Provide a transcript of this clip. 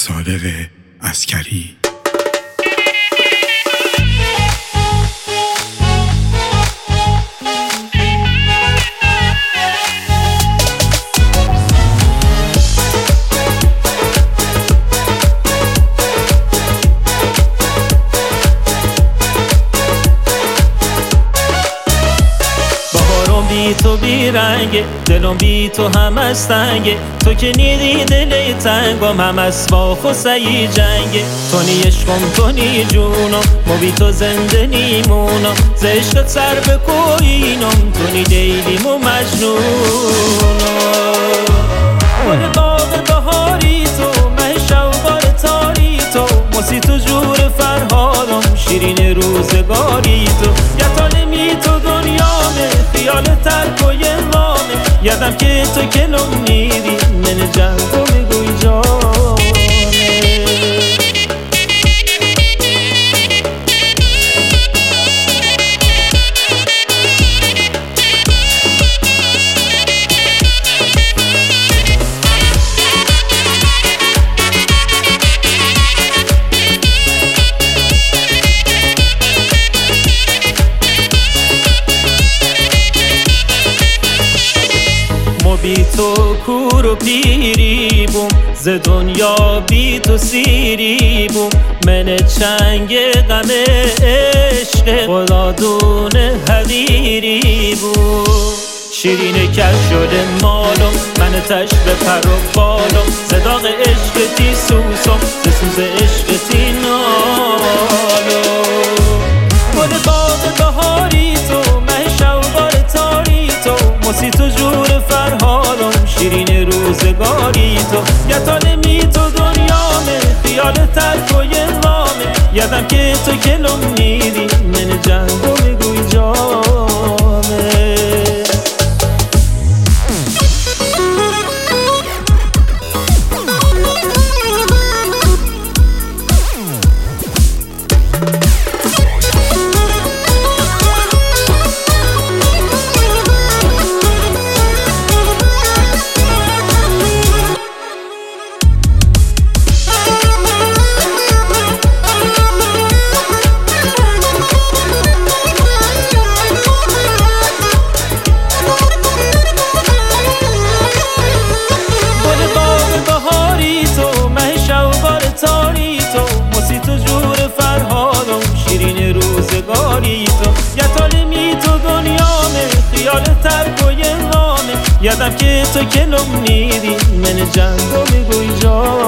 صادق عسکری. بی تو بی رنگه، دلم بی تو هم از تنگه. تو که نیدی دل تنگم هم از باخ و سعی جنگه. تو نی عشقم تو نی جونم، ما بی تو زنده نیمونم. ز عشقت سر به کوینم، تو نی دیلیم و مجنونم. گل باغ بهاری تو، مه شوبار تاری تو. موسی تو جور فرهادم، شیرین روزگاری تو. یتالمی تو دنیامه، خیال ترک و یه وامه. یادم که تو کلم نیدی، من جنگو میگوی جانه. بی تو کور و پیری بوم، ز دنیا بی تو سیری بوم. من چنگ غم عشق، خدا دونه حقیری بوم. شیرین کش شده مالم، من تش به پر و بالم. ز داغ عشقتی سوسم، ز سوز عشقتی نالم. گل باغ بهاری تو، مه شوبار تاری تو. موسی تو جور فرهادم، شیرین روزگاری تو. یتالمی تو دنیامه، خیال ترک و یه وامه. یادم که تو کلم نیدی، من جنگو میگوی جامه. یتالمی تو دنیامه، خیال ترک و یه وامه. یادم که تو کلم نیدی، من جنگو میگوی جا.